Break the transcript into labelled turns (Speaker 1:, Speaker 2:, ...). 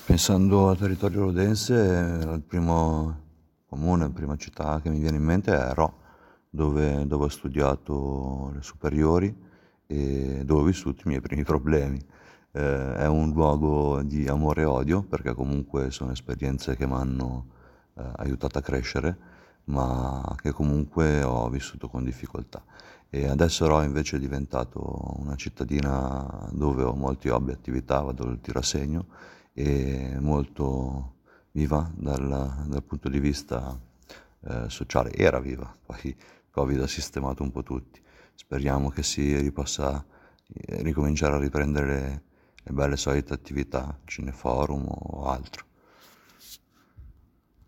Speaker 1: Pensando al territorio rodense, il primo comune, la prima città che mi viene in mente è Rho, dove ho studiato le superiori e dove ho vissuto i miei primi problemi. È un luogo di amore e odio, perché comunque sono esperienze che mi hanno aiutato a crescere, ma che comunque ho vissuto con difficoltà. E adesso Rho invece è diventato una cittadina dove ho molti hobby, attività, vado al tirasegno e molto viva dal punto di vista sociale. Era viva, poi il Covid ha sistemato un po' tutti. Speriamo che si possa ricominciare a riprendere le belle solite attività, cineforum o altro.